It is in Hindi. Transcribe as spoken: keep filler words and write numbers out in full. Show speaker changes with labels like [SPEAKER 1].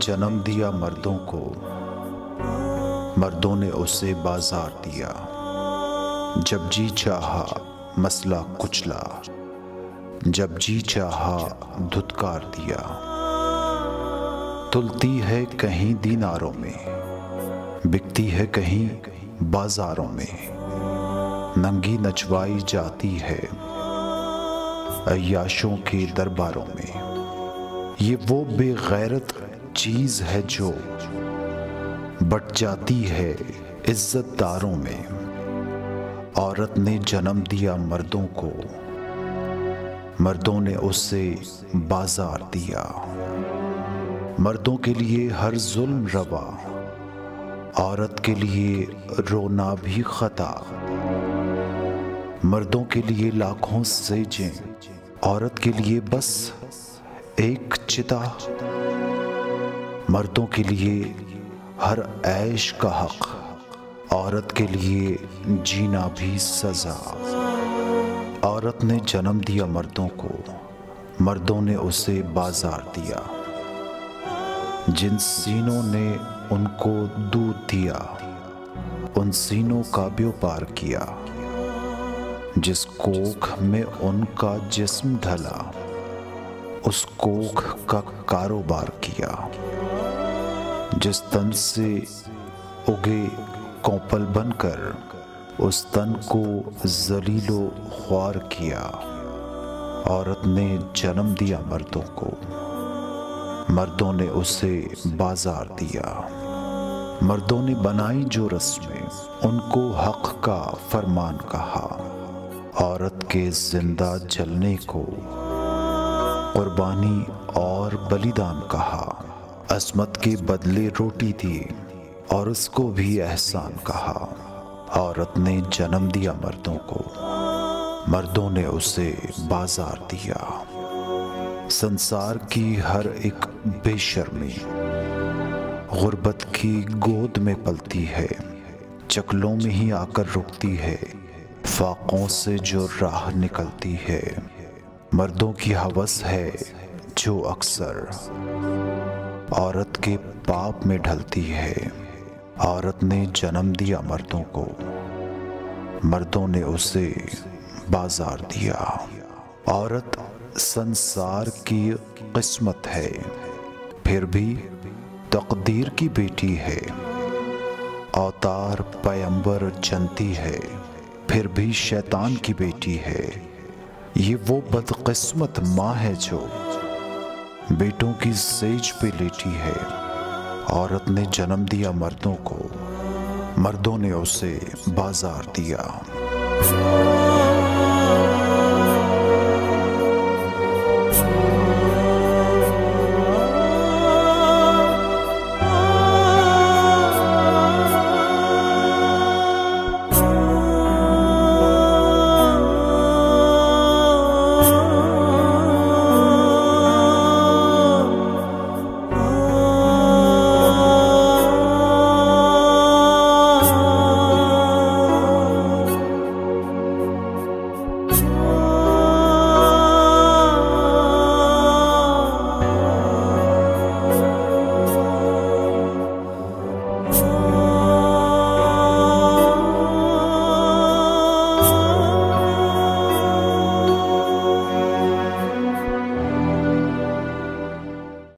[SPEAKER 1] जन्म दिया मर्दों को, मर्दों ने उसे बाजार दिया। जब जी चाहा मसला कुचला, जब जी चाहा धुतकार दिया। तुलती है कहीं दीनारों में, बिकती है कहीं बाजारों में। नंगी नचवाई जाती है अय्याशों के दरबारों में। ये वो बेगैरत चीज है जो बट जाती है इज्जतदारों में। औरत ने जन्म दिया मर्दों को, मर्दों ने उससे बाजार दिया। मर्दों के लिए हर जुल्म रवा, औरत के लिए रोना भी खता। मर्दों के लिए लाखों सेजें, औरत के लिए बस एक चिता। मर्दों के लिए हर ऐश का हक, औरत के लिए जीना भी सजा। औरत ने जन्म दिया मर्दों को, मर्दों ने उसे बाजार दिया। जिन सीनों ने उनको दूध दिया, उन सीनों का व्यापार किया। जिस कोख में उनका जिस्म ढला, उस कोख का कारोबार किया। जिस तन से उगे कौपल बनकर, उस तन को जलीलो ख्वार किया। औरत ने जन्म दिया मर्दों को, मर्दों ने उसे बाजार दिया। मर्दों ने बनाई जो रस्में, उनको हक का फरमान कहा। औरत के जिंदा जलने को कुर्बानी और बलिदान कहा। अस्मत के बदले रोटी दी और उसको भी एहसान कहा। औरत ने जन्म दिया मर्दों को, मर्दों ने उसे बाजार दिया। संसार की हर एक बेशर्मी गुर्बत की गोद में पलती है। चकलों में ही आकर रुकती है, फाकों से जो राह निकलती है। मर्दों की हवस है जो अक्सर औरत के पाप में ढलती है। औरत ने जन्म दिया मर्दों को, मर्दों ने उसे बाजार दिया। औरत संसार की किस्मत है, फिर भी तकदीर की बेटी है। अवतार पैगंबर जनती है, फिर भी शैतान की बेटी है। ये वो बदकिस्मत माँ है जो बेटों की सेज पे लेटी है। औरत ने जन्म दिया मर्दों को, मर्दों ने उसे बाजार दिया।